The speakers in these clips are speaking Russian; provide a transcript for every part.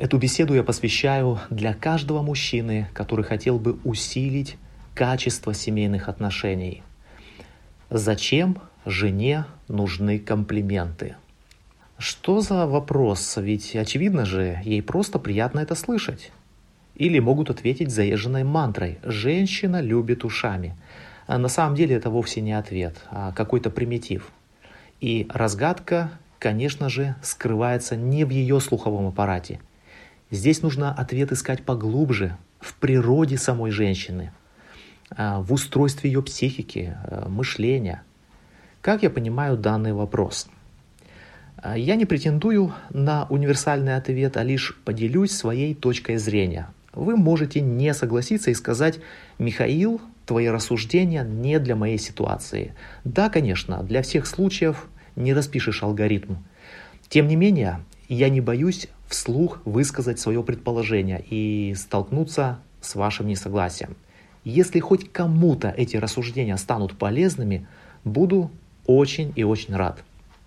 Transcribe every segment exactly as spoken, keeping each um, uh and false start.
Эту беседу я посвящаю для каждого мужчины, который хотел бы усилить качество семейных отношений. Зачем жене нужны комплименты? Что за вопрос? Ведь очевидно же, ей просто приятно это слышать. Или могут ответить заезженной мантрой «женщина любит ушами». А на самом деле это вовсе не ответ, а какой-то примитив. И разгадка, конечно же, скрывается не в ее слуховом аппарате. Здесь нужно ответ искать поглубже, в природе самой женщины, в устройстве ее психики, мышления. Как я понимаю данный вопрос? Я не претендую на универсальный ответ, а лишь поделюсь своей точкой зрения. Вы можете не согласиться и сказать: «Михаил, твои рассуждения не для моей ситуации». Да, конечно, для всех случаев не распишешь алгоритм. Тем не менее, я не боюсь вслух высказать свое предположение и столкнуться с вашим несогласием. Если хоть кому-то эти рассуждения станут полезными, буду очень и очень рад.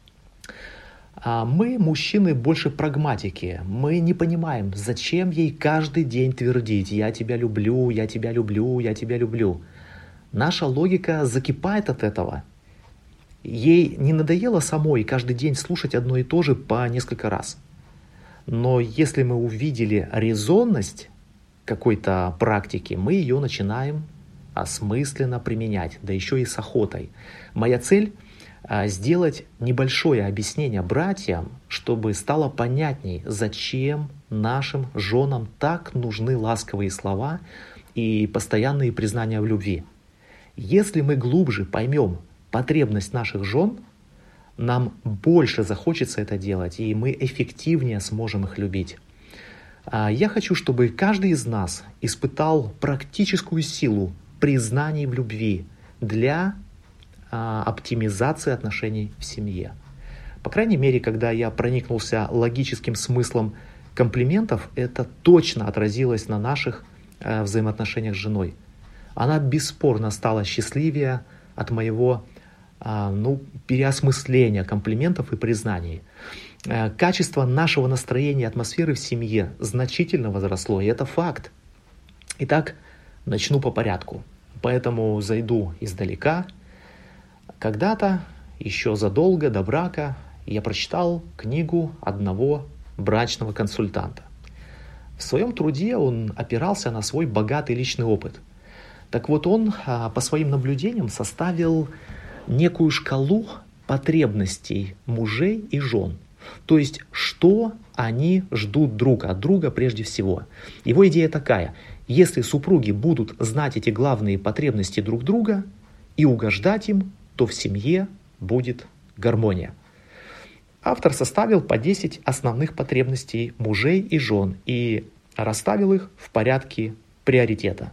А мы, мужчины, больше прагматики. Мы не понимаем, зачем ей каждый день твердить «я тебя люблю, я тебя люблю, я тебя люблю». Наша логика закипает от этого. Ей не надоело самой каждый день слушать одно и то же по несколько раз. Но если мы увидели резонность какой-то практики, мы ее начинаем осмысленно применять, да еще и с охотой. Моя цель – сделать небольшое объяснение братьям, чтобы стало понятней, зачем нашим женам так нужны ласковые слова и постоянные признания в любви. Если мы глубже поймем потребность наших жен, нам больше захочется это делать, и мы эффективнее сможем их любить. Я хочу, чтобы каждый из нас испытал практическую силу признаний в любви для оптимизации отношений в семье. По крайней мере, когда я проникнулся логическим смыслом комплиментов, это точно отразилось на наших взаимоотношениях с женой. Она бесспорно стала счастливее от моего ну, переосмысления комплиментов и признаний. Качество нашего настроения и атмосферы в семье значительно возросло, и это факт. Итак, начну по порядку. Поэтому зайду издалека. Когда-то, еще задолго до брака, я прочитал книгу одного брачного консультанта. В своем труде он опирался на свой богатый личный опыт. Так вот, он по своим наблюдениям составил некую шкалу потребностей мужей и жен. То есть, что они ждут друг от друга прежде всего. Его идея такая: если супруги будут знать эти главные потребности друг друга и угождать им, то в семье будет гармония. Автор составил по десять основных потребностей мужей и жен и расставил их в порядке приоритета.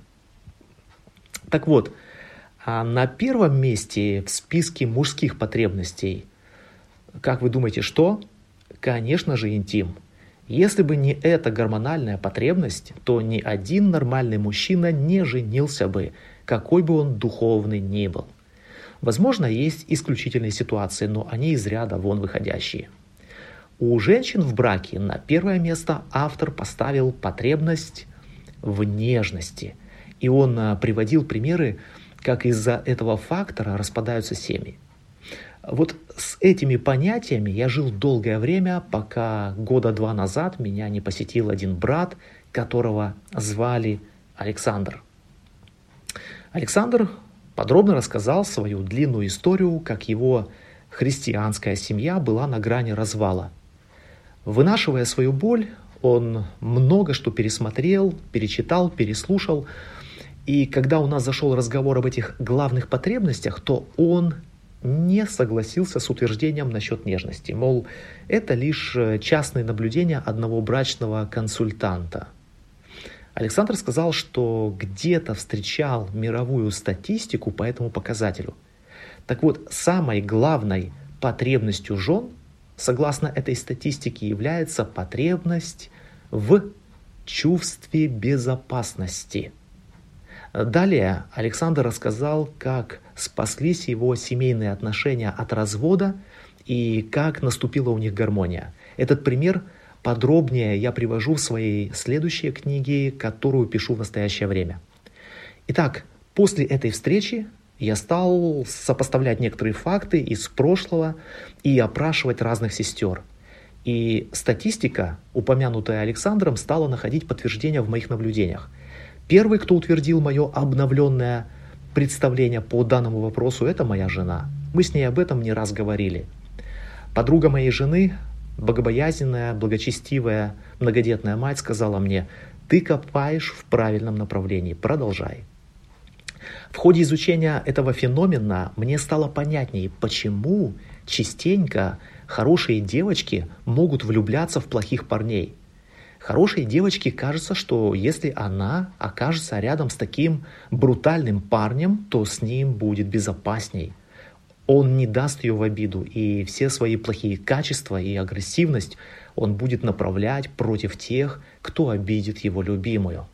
Так вот, на первом месте в списке мужских потребностей, как вы думаете, что? Конечно же, интим. Если бы не эта гормональная потребность, то ни один нормальный мужчина не женился бы, какой бы он духовный ни был. Возможно, есть исключительные ситуации, но они из ряда вон выходящие. У женщин в браке на первое место автор поставил потребность в нежности. И он приводил примеры, как из-за этого фактора распадаются семьи. Вот с этими понятиями я жил долгое время, пока года два назад меня не посетил один брат, которого звали Александр. Александр подробно рассказал свою длинную историю, как его христианская семья была на грани развала. Вынашивая свою боль, он много что пересмотрел, перечитал, переслушал. И когда у нас зашел разговор об этих главных потребностях, то он не согласился с утверждением насчет нежности. Мол, это лишь частные наблюдения одного брачного консультанта. Александр сказал, что где-то встречал мировую статистику по этому показателю. Так вот, самой главной потребностью жен, согласно этой статистике, является потребность в чувстве безопасности. Далее Александр рассказал, как спаслись его семейные отношения от развода и как наступила у них гармония. Этот пример подробнее я привожу в своей следующей книге, которую пишу в настоящее время. Итак, после этой встречи я стал сопоставлять некоторые факты из прошлого и опрашивать разных сестер. И статистика, упомянутая Александром, стала находить подтверждение в моих наблюдениях. Первый, кто утвердил мое обновленное представление по данному вопросу, это моя жена. Мы с ней об этом не раз говорили. Подруга моей жены, богобоязненная, благочестивая, многодетная мать, сказала мне: «Ты копаешь в правильном направлении, продолжай». В ходе изучения этого феномена мне стало понятнее, почему частенько хорошие девочки могут влюбляться в плохих парней. Хорошей девочке кажется, что если она окажется рядом с таким брутальным парнем, то с ним будет безопасней. Он не даст ее в обиду, и все свои плохие качества и агрессивность он будет направлять против тех, кто обидит его любимую.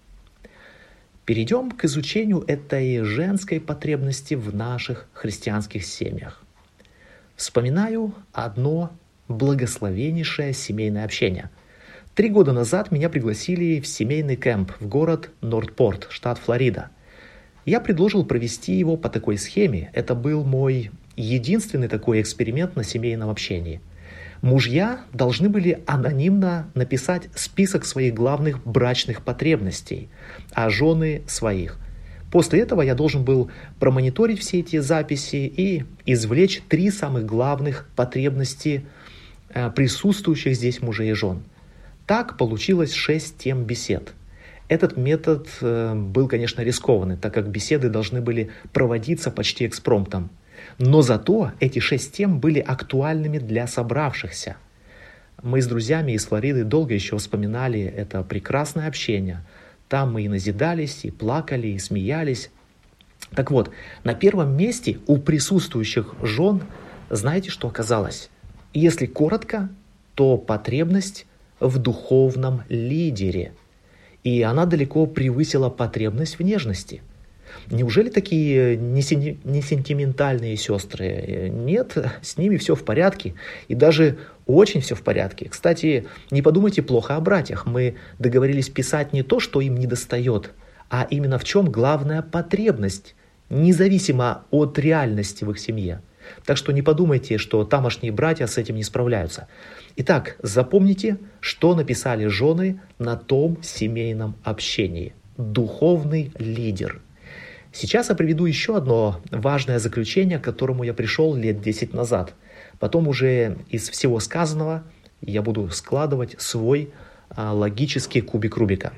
Перейдем к изучению этой женской потребности в наших христианских семьях. Вспоминаю одно благословеннейшее семейное общение. Три года назад меня пригласили в семейный кемп в город Нортпорт, штат Флорида. Я предложил провести его по такой схеме. Это был мой единственный такой эксперимент на семейном общении. Мужья должны были анонимно написать список своих главных брачных потребностей, а жены своих. После этого я должен был промониторить все эти записи и извлечь три самых главных потребности присутствующих здесь мужей и жен. Так получилось шесть тем бесед. Этот метод был, конечно, рискованный, так как беседы должны были проводиться почти экспромтом. Но зато эти шесть тем были актуальными для собравшихся. Мы с друзьями из Флориды долго еще вспоминали это прекрасное общение. Там мы и назидались, и плакали, и смеялись. Так вот, на первом месте у присутствующих жен, знаете, что оказалось? Если коротко, то потребность в духовном лидере. И она далеко превысила потребность в нежности. Неужели такие не сентиментальные сестры? Нет, с ними все в порядке. И даже очень все в порядке. Кстати, не подумайте плохо о братьях. Мы договорились писать не то, что им недостает, а именно в чем главная потребность, независимо от реальности в их семье. Так что не подумайте, что тамошние братья с этим не справляются. Итак, запомните, что написали жены на том семейном общении. Духовный лидер. Сейчас я приведу еще одно важное заключение, к которому я пришел лет десять назад. Потом уже из всего сказанного я буду складывать свой а, логический кубик Рубика.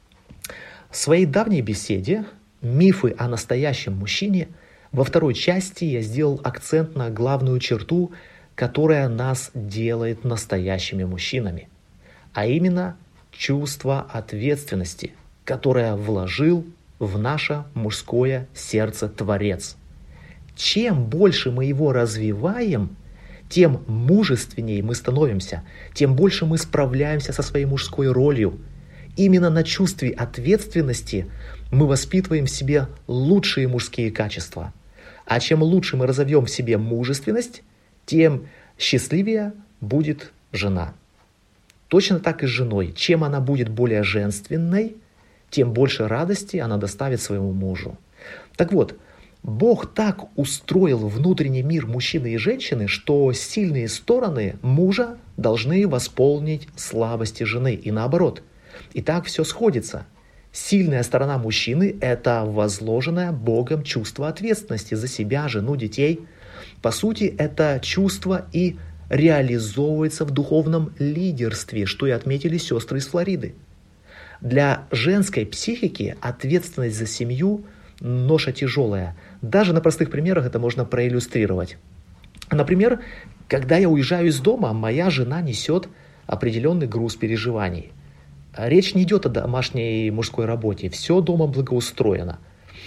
В своей давней беседе «Мифы о настоящем мужчине» во второй части я сделал акцент на главную черту, которая нас делает настоящими мужчинами, а именно чувство ответственности, которое вложил в наше мужское сердце Творец. Чем больше мы его развиваем, тем мужественнее мы становимся, тем больше мы справляемся со своей мужской ролью. Именно на чувстве ответственности мы воспитываем в себе лучшие мужские качества. А чем лучше мы разовьем в себе мужественность, тем счастливее будет жена. Точно так и с женой. Чем она будет более женственной, тем больше радости она доставит своему мужу. Так вот, Бог так устроил внутренний мир мужчины и женщины, что сильные стороны мужа должны восполнить слабости жены и наоборот. И так все сходится. Сильная сторона мужчины – это возложенное Богом чувство ответственности за себя, жену, детей. По сути, это чувство и реализовывается в духовном лидерстве, что и отметили сестры из Флориды. Для женской психики ответственность за семью – ноша тяжелая. Даже на простых примерах это можно проиллюстрировать. Например, когда я уезжаю из дома, моя жена несет определенный груз переживаний. Речь не идет о домашней мужской работе. Все дома благоустроено.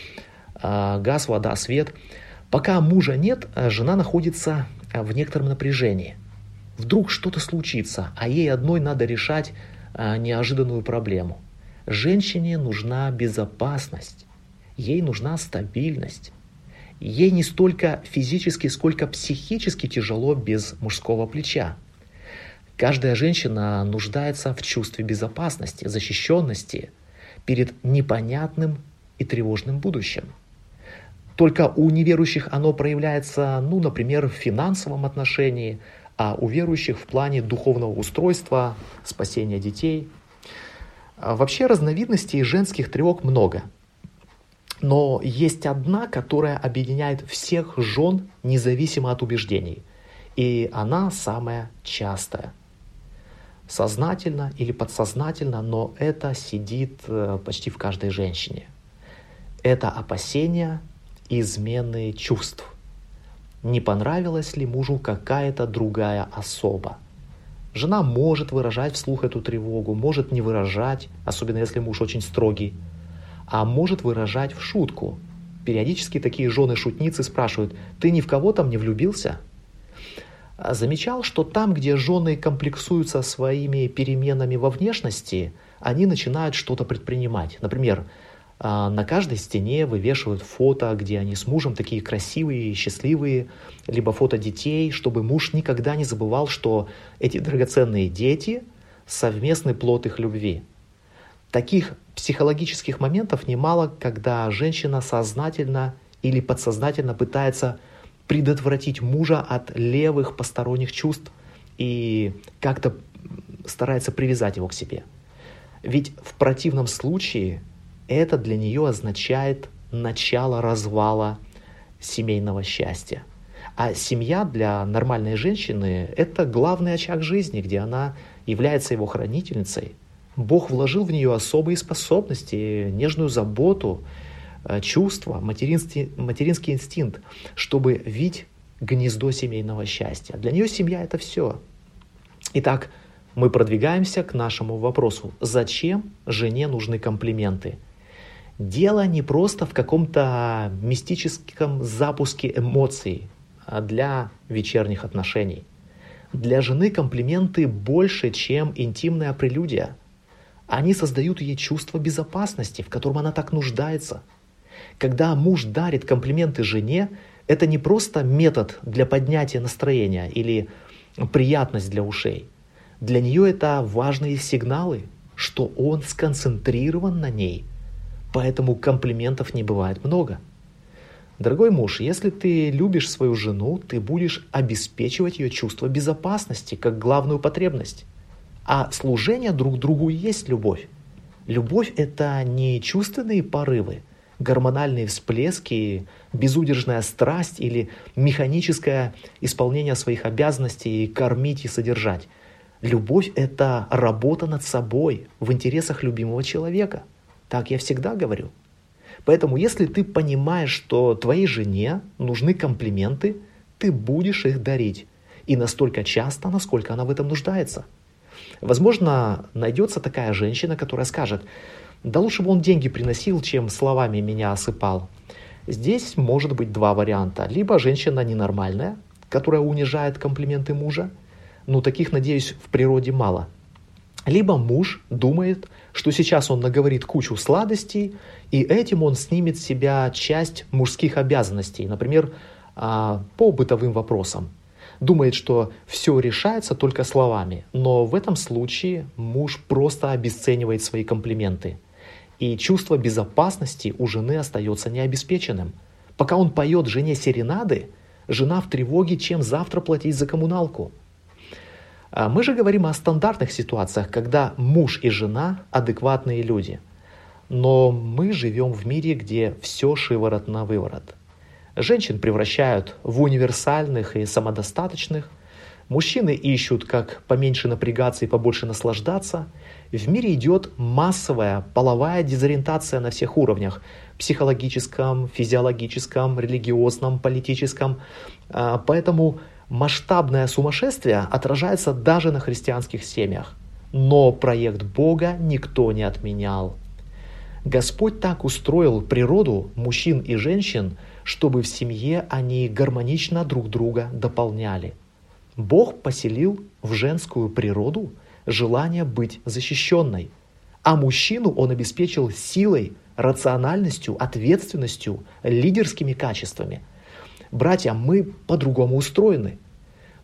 Газ, вода, свет. Пока мужа нет, жена находится в некотором напряжении. Вдруг что-то случится, а ей одной надо решать неожиданную проблему. Женщине нужна безопасность. Ей нужна стабильность. Ей не столько физически, сколько психически тяжело без мужского плеча. Каждая женщина нуждается в чувстве безопасности, защищенности перед непонятным и тревожным будущим. Только у неверующих оно проявляется, ну, например, в финансовом отношении, а у верующих в плане духовного устройства, спасения детей. Вообще разновидностей женских тревог много. Но есть одна, которая объединяет всех жен независимо от убеждений. И она самая частая. Сознательно или подсознательно, но это сидит почти в каждой женщине. Это опасение измены чувств. Не понравилась ли мужу какая-то другая особа? Жена может выражать вслух эту тревогу, может не выражать, особенно если муж очень строгий, а может выражать в шутку. Периодически такие жены-шутницы спрашивают: «Ты ни в кого там не влюбился?» Замечал, что там, где жены комплексуются своими переменами во внешности, они начинают что-то предпринимать. Например, на каждой стене вывешивают фото, где они с мужем такие красивые, счастливые, либо фото детей, чтобы муж никогда не забывал, что эти драгоценные дети – совместный плод их любви. Таких психологических моментов немало, когда женщина сознательно или подсознательно пытается предотвратить мужа от левых посторонних чувств и как-то старается привязать его к себе. Ведь в противном случае это для нее означает начало развала семейного счастья. А семья для нормальной женщины – это главный очаг жизни, где она является его хранительницей. Бог вложил в нее особые способности, нежную заботу, чувства, материнский, материнский инстинкт, чтобы видеть гнездо семейного счастья. Для нее семья – это все. Итак, мы продвигаемся к нашему вопросу. Зачем жене нужны комплименты? Дело не просто в каком-то мистическом запуске эмоций для вечерних отношений. Для жены комплименты больше, чем интимная прелюдия. Они создают ей чувство безопасности, в котором она так нуждается. Когда муж дарит комплименты жене, это не просто метод для поднятия настроения или приятность для ушей. Для нее это важные сигналы, что он сконцентрирован на ней. Поэтому комплиментов не бывает много. Дорогой муж, если ты любишь свою жену, ты будешь обеспечивать ее чувство безопасности как главную потребность. А служение друг другу и есть любовь. Любовь – это не чувственные порывы, гормональные всплески, безудержная страсть или механическое исполнение своих обязанностей кормить и содержать. Любовь – это работа над собой в интересах любимого человека. Так я всегда говорю. Поэтому, если ты понимаешь, что твоей жене нужны комплименты, ты будешь их дарить. И настолько часто, насколько она в этом нуждается. Возможно, найдется такая женщина, которая скажет: да лучше бы он деньги приносил, чем словами меня осыпал. Здесь может быть два варианта. Либо женщина ненормальная, которая унижает комплименты мужа. Ну, таких, надеюсь, в природе мало. Либо муж думает, что сейчас он наговорит кучу сладостей, и этим он снимет с себя часть мужских обязанностей, например, по бытовым вопросам. Думает, что все решается только словами, но в этом случае муж просто обесценивает свои комплименты. И чувство безопасности у жены остается необеспеченным. Пока он поет жене серенады, жена в тревоге, чем завтра платить за коммуналку. Мы же говорим о стандартных ситуациях, когда муж и жена адекватные люди. Но мы живем в мире, где все шиворот на выворот. Женщин превращают в универсальных и самодостаточных. Мужчины ищут, как поменьше напрягаться и побольше наслаждаться. В мире идет массовая половая дезориентация на всех уровнях. Психологическом, физиологическом, религиозном, политическом. Поэтому масштабное сумасшествие отражается даже на христианских семьях. Но проект Бога никто не отменял. Господь так устроил природу мужчин и женщин, чтобы в семье они гармонично друг друга дополняли. Бог поселил в женскую природу желание быть защищенной, а мужчину Он обеспечил силой, рациональностью, ответственностью, лидерскими качествами. Братья, мы по-другому устроены.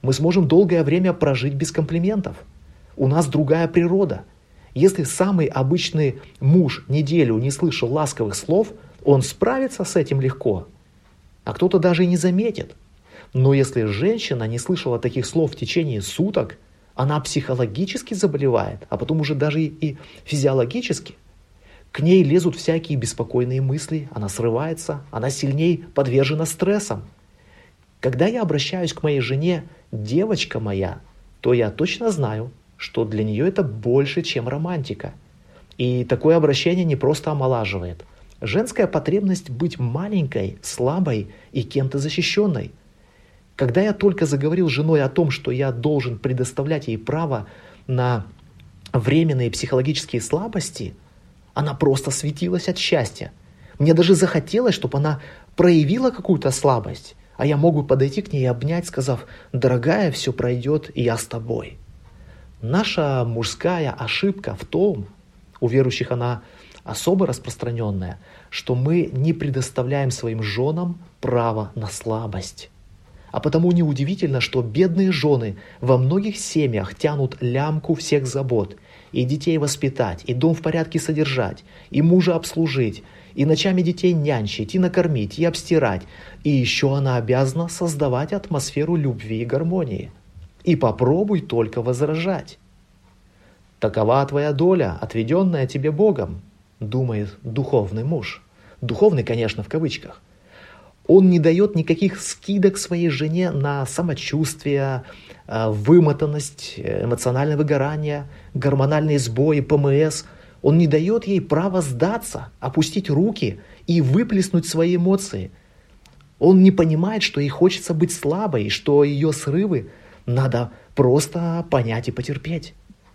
Мы сможем долгое время прожить без комплиментов. У нас другая природа. Если самый обычный муж неделю не слышал ласковых слов, он справится с этим легко, а кто-то даже и не заметит. Но если женщина не слышала таких слов в течение суток, она психологически заболевает, а потом уже даже и физиологически. К ней лезут всякие беспокойные мысли, она срывается, она сильнее подвержена стрессам. Когда я обращаюсь к моей жене «девочка моя», то я точно знаю, что для нее это больше, чем романтика. И такое обращение не просто омолаживает. Женская потребность быть маленькой, слабой и кем-то защищенной. Когда я только заговорил с женой о том, что я должен предоставлять ей право на временные психологические слабости, она просто светилась от счастья. Мне даже захотелось, чтобы она проявила какую-то слабость, а я мог бы подойти к ней и обнять, сказав: «Дорогая, все пройдет, и я с тобой». Наша мужская ошибка в том, у верующих она особо распространенная, что мы не предоставляем своим женам право на слабость. А потому неудивительно, что бедные жены во многих семьях тянут лямку всех забот. И детей воспитать, и дом в порядке содержать, и мужа обслужить, и ночами детей нянчить, и накормить, и обстирать. И еще она обязана создавать атмосферу любви и гармонии. И попробуй только возражать. «Такова твоя доля, отведенная тебе Богом», думает духовный муж. Духовный, конечно, в кавычках. Он не дает никаких скидок своей жене на самочувствие, вымотанность, эмоциональное выгорание, гормональные сбои, ПМС. Он не дает ей права сдаться, опустить руки и выплеснуть свои эмоции. Он не понимает, что ей хочется быть слабой, и что ее срывы надо просто понять и потерпеть.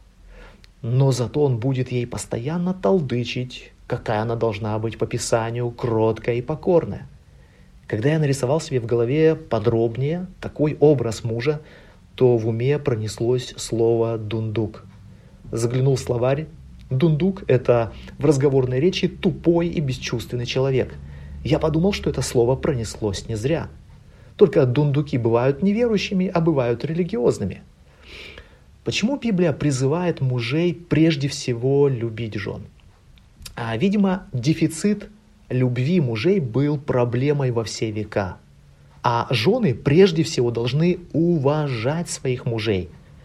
Но зато он будет ей постоянно толдычить, какая она должна быть по Писанию кроткая и покорная. Когда я нарисовал себе в голове подробнее такой образ мужа, то в уме пронеслось слово «дундук». Заглянул в словарь. Дундук – это в разговорной речи тупой и бесчувственный человек. Я подумал, что это слово пронеслось не зря. Только дундуки бывают неверующими, а бывают религиозными. Почему Библия призывает мужей прежде всего любить жен? А, видимо, дефицит любви мужей был проблемой во все века. А жены прежде всего должны уважать своих мужей.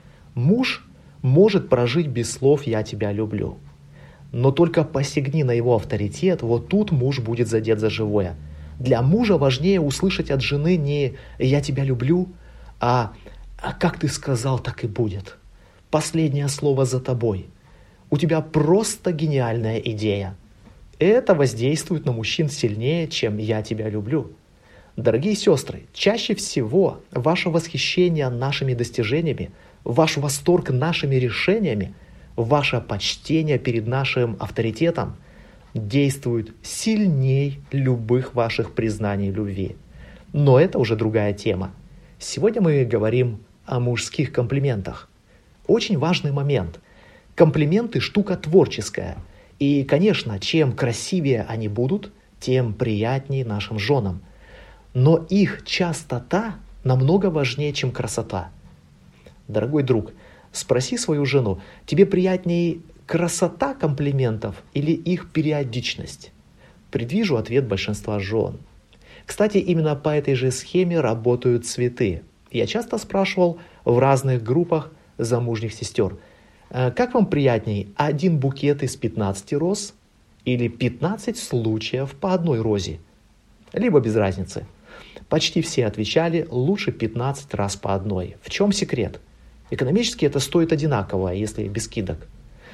Муж может прожить без слов «я тебя люблю». Но только посягни на его авторитет, вот тут муж будет задет за живое. Для мужа важнее услышать от жены не «я тебя люблю», а «а как ты сказал, так и будет». Последнее слово за тобой. У тебя просто гениальная идея. Это воздействует на мужчин сильнее, чем «я тебя люблю». Дорогие сестры, чаще всего ваше восхищение нашими достижениями, ваш восторг нашими решениями, ваше почтение перед нашим авторитетом действует сильнее любых ваших признаний любви. Но это уже другая тема. Сегодня мы говорим о мужских комплиментах. Очень важный момент. Комплименты – штука творческая. И, конечно, чем красивее они будут, тем приятнее нашим женам. Но их частота намного важнее, чем красота. Дорогой друг, спроси свою жену, тебе приятнее красота комплиментов или их периодичность? Предвижу ответ большинства жен. Кстати, именно по этой же схеме работают цветы. Я часто спрашивал в разных группах замужних сестер, как вам приятней, один букет из пятнадцати роз или пятнадцать случаев по одной розе? Либо без разницы. Почти все отвечали, лучше пятнадцать раз по одной. В чем секрет? Экономически это стоит одинаково, если без скидок.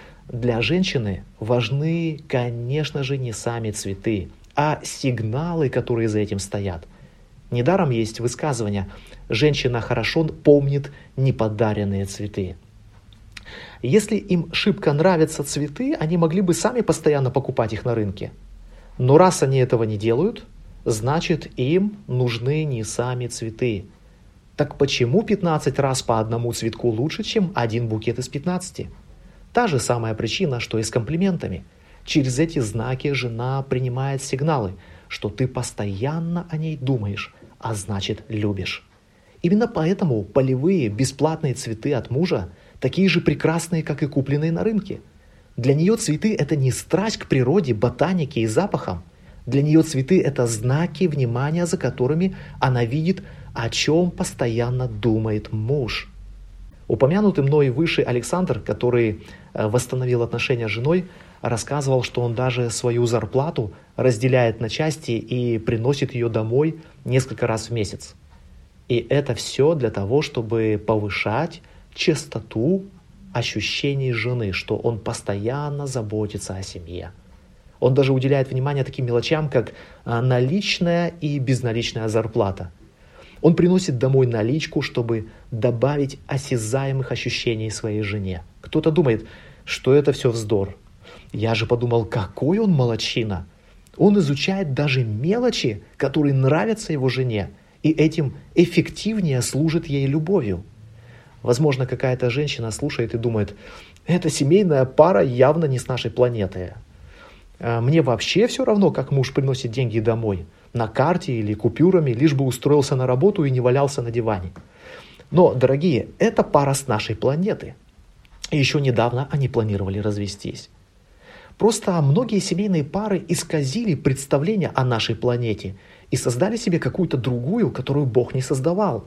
Для женщины важны, конечно же, не сами цветы, а сигналы, которые за этим стоят. Недаром есть высказывание «женщина хорошо помнит неподаренные цветы». Если им шибко нравятся цветы, они могли бы сами постоянно покупать их на рынке. Но раз они этого не делают, значит им нужны не сами цветы. Так почему пятнадцать раз по одному цветку лучше, чем один букет из пятнадцати? Та же самая причина, что и с комплиментами. Через эти знаки жена принимает сигналы, что ты постоянно о ней думаешь, а значит любишь. Именно поэтому полевые бесплатные цветы от мужа такие же прекрасные, как и купленные на рынке. Для нее цветы – это не страсть к природе, ботанике и запахам. Для нее цветы – это знаки внимания, за которыми она видит, о чем постоянно думает муж. Упомянутый мной выше Александр, который восстановил отношения с женой, рассказывал, что он даже свою зарплату разделяет на части и приносит ее домой несколько раз в месяц. И это все для того, чтобы повышать частоту ощущений жены, что он постоянно заботится о семье. Он даже уделяет внимание таким мелочам, как наличная и безналичная зарплата. Он приносит домой наличку, чтобы добавить осязаемых ощущений своей жене. Кто-то думает, что это все вздор. Я же подумал, какой он молодчина. Он изучает даже мелочи, которые нравятся его жене, и этим эффективнее служит ей любовью. Возможно, какая-то женщина слушает и думает, эта семейная пара явно не с нашей планеты. Мне вообще все равно, как муж приносит деньги домой, на карте или купюрами, лишь бы устроился на работу и не валялся на диване. Но, дорогие, это пара с нашей планеты. И еще недавно они планировали развестись. Просто многие семейные пары исказили представление о нашей планете и создали себе какую-то другую, которую Бог не создавал.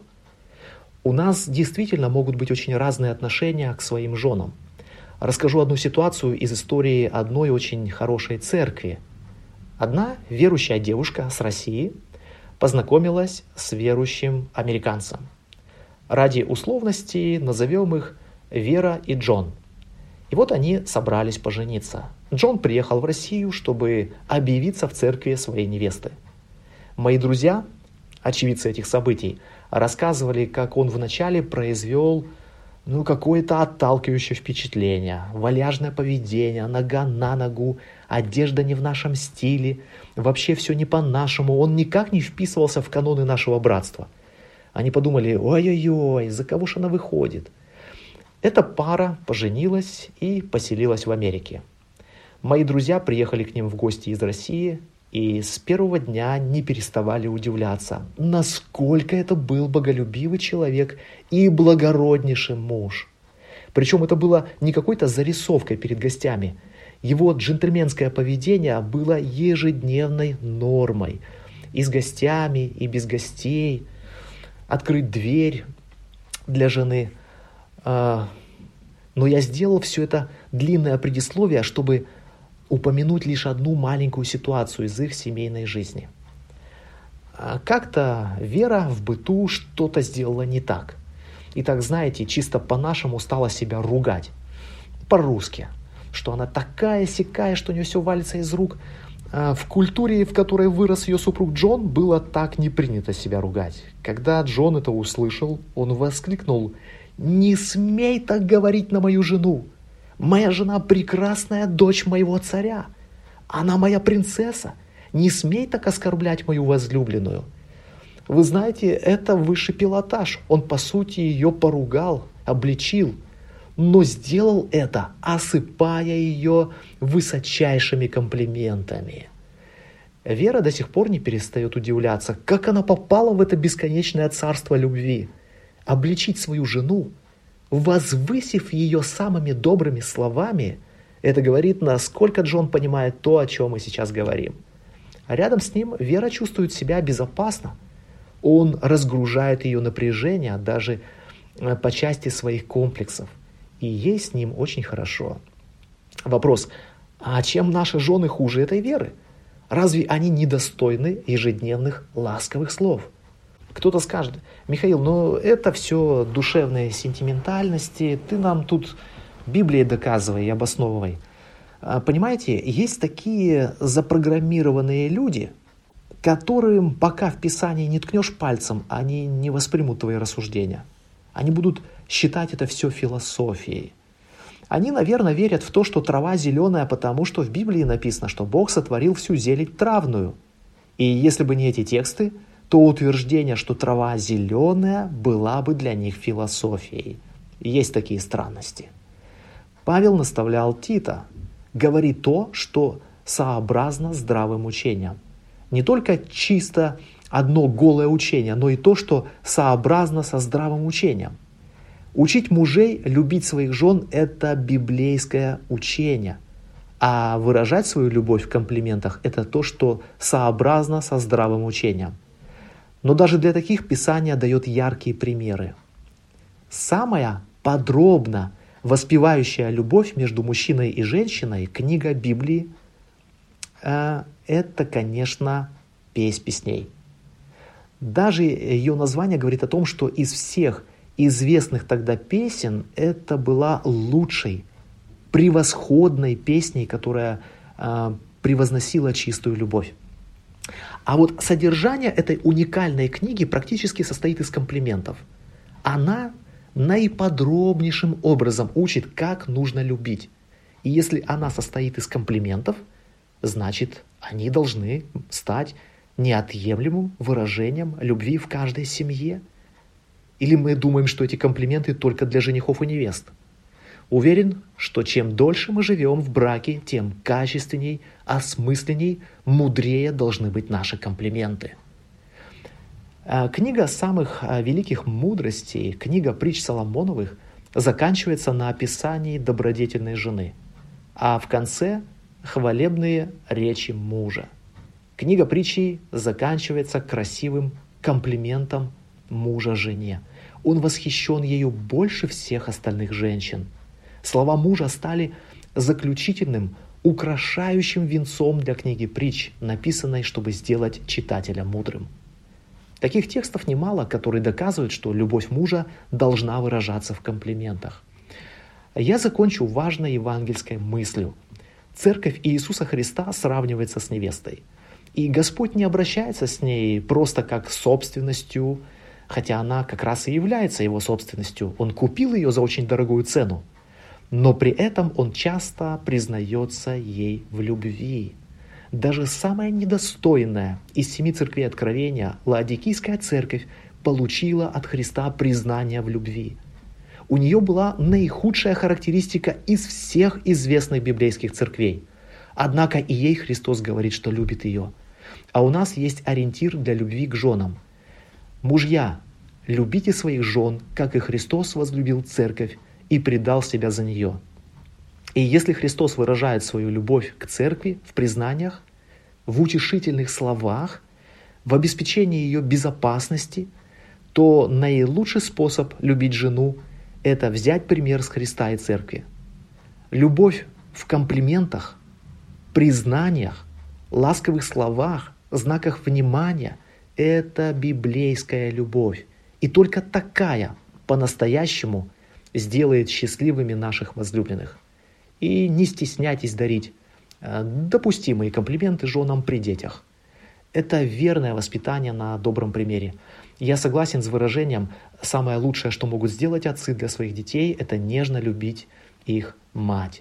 У нас действительно могут быть очень разные отношения к своим женам. Расскажу одну ситуацию из истории одной очень хорошей церкви. Одна верующая девушка с России познакомилась с верующим американцем. Ради условности назовем их Вера и Джон. И вот они собрались пожениться. Джон приехал в Россию, чтобы объявиться в церкви своей невесты. Мои друзья, очевидцы этих событий, рассказывали, как он вначале произвел ну, какое-то отталкивающее впечатление, вальяжное поведение, нога на ногу, одежда не в нашем стиле, вообще все не по-нашему, он никак не вписывался в каноны нашего братства. Они подумали, ой-ой-ой, за кого ж она выходит? Эта пара поженилась и поселилась в Америке. Мои друзья приехали к ним в гости из России и с первого дня не переставали удивляться, насколько это был боголюбивый человек и благороднейший муж. Причем это было не какой-то зарисовкой перед гостями. Его джентльменское поведение было ежедневной нормой. И с гостями, и без гостей. Открыть дверь для жены. Но я сделал все это длинное предисловие, чтобы упомянуть лишь одну маленькую ситуацию из их семейной жизни. Как-то Вера в быту что-то сделала не так. И так, знаете, чисто по-нашему стала себя ругать. По-русски. Что она такая-сякая, что у нее все валится из рук. В культуре, в которой вырос ее супруг Джон, было так не принято себя ругать. Когда Джон это услышал, он воскликнул: «Не смей так говорить на мою жену! Моя жена прекрасная дочь моего царя. Она моя принцесса. Не смей так оскорблять мою возлюбленную». Вы знаете, это высший пилотаж. Он, по сути, ее поругал, обличил, но сделал это, осыпая ее высочайшими комплиментами. Вера до сих пор не перестает удивляться, как она попала в это бесконечное царство любви. Обличить свою жену, возвысив ее самыми добрыми словами, это говорит, насколько Джон понимает то, о чем мы сейчас говорим. А рядом с ним Вера чувствует себя безопасно. Он разгружает ее напряжение даже по части своих комплексов. И ей с ним очень хорошо. Вопрос: а чем наши жены хуже этой Веры? Разве они недостойны ежедневных ласковых слов? Кто-то скажет: Михаил, ну это все душевные сентиментальности, ты нам тут Библией доказывай и обосновывай. Понимаете, есть такие запрограммированные люди, которым пока в Писании не ткнешь пальцем, они не воспримут твои рассуждения. Они будут считать это все философией. Они, наверное, верят в то, что трава зеленая, потому что в Библии написано, что Бог сотворил всю зелень травную. И если бы не эти тексты, то утверждение, что трава зеленая, была бы для них философией. Есть такие странности. Павел наставлял Тита: говори то, что сообразно здравым учением. Не только чисто одно голое учение, но и то, что сообразно со здравым учением. Учить мужей любить своих жен – это библейское учение, а выражать свою любовь в комплиментах – это то, что сообразно со здравым учением. Но даже для таких Писание дает яркие примеры. Самая подробно воспевающая любовь между мужчиной и женщиной книга Библии э, – это, конечно, «Песнь песней». Даже ее название говорит о том, что из всех известных тогда песен это была лучшей, превосходной песней, которая э, превозносила чистую любовь. А вот содержание этой уникальной книги практически состоит из комплиментов. Она наиподробнейшим образом учит, как нужно любить. И если она состоит из комплиментов, значит, они должны стать неотъемлемым выражением любви в каждой семье. Или мы думаем, что эти комплименты только для женихов и невест? Уверен, что чем дольше мы живем в браке, тем качественней, осмысленней, мудрее должны быть наши комплименты. Книга самых великих мудростей, книга притч Соломоновых, заканчивается на описании добродетельной жены, а в конце хвалебные речи мужа. Книга притчей заканчивается красивым комплиментом мужа жене. Он восхищен ею больше всех остальных женщин. Слова мужа стали заключительным, украшающим венцом для книги притч, написанной, чтобы сделать читателя мудрым. Таких текстов немало, которые доказывают, что любовь мужа должна выражаться в комплиментах. Я закончу важной евангельской мыслью. Церковь Иисуса Христа сравнивается с невестой. И Господь не обращается с ней просто как с собственностью, хотя она как раз и является его собственностью. Он купил ее за очень дорогую цену. Но при этом он часто признается ей в любви. Даже самая недостойная из семи церквей Откровения, Лаодикийская церковь, получила от Христа признание в любви. У нее была наихудшая характеристика из всех известных библейских церквей. Однако и ей Христос говорит, что любит ее. А у нас есть ориентир для любви к женам. Мужья, любите своих жен, как и Христос возлюбил церковь и предал себя за нее. И если Христос выражает свою любовь к церкви в признаниях, в утешительных словах, в обеспечении ее безопасности, то наилучший способ любить жену – это взять пример с Христа и церкви. Любовь в комплиментах, признаниях, ласковых словах, знаках внимания – это библейская любовь. И только такая по-настоящему сделает счастливыми наших возлюбленных. И не стесняйтесь дарить допустимые комплименты женам при детях. Это верное воспитание на добром примере. Я согласен с выражением: самое лучшее, что могут сделать отцы для своих детей, это нежно любить их мать.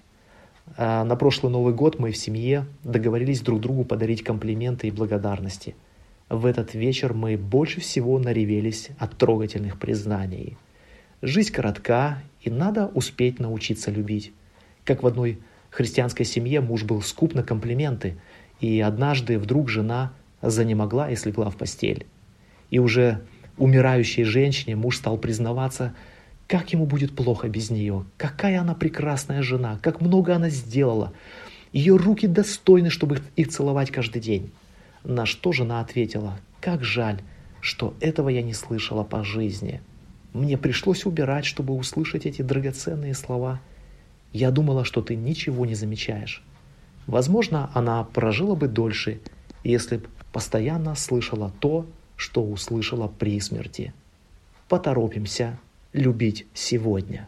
На прошлый Новый год мы в семье договорились друг другу подарить комплименты и благодарности. В этот вечер мы больше всего наревелись от трогательных признаний. Жизнь коротка, и надо успеть научиться любить. Как в одной христианской семье муж был скуп на комплименты, и однажды вдруг жена занемогла и слегла в постель. И уже умирающей женщине муж стал признаваться, как ему будет плохо без нее, какая она прекрасная жена, как много она сделала. Ее руки достойны, чтобы их целовать каждый день. На что жена ответила: как жаль, что этого я не слышала по жизни. Мне пришлось убирать, чтобы услышать эти драгоценные слова. Я думала, что ты ничего не замечаешь. Возможно, она прожила бы дольше, если бы постоянно слышала то, что услышала при смерти. Поторопимся любить сегодня.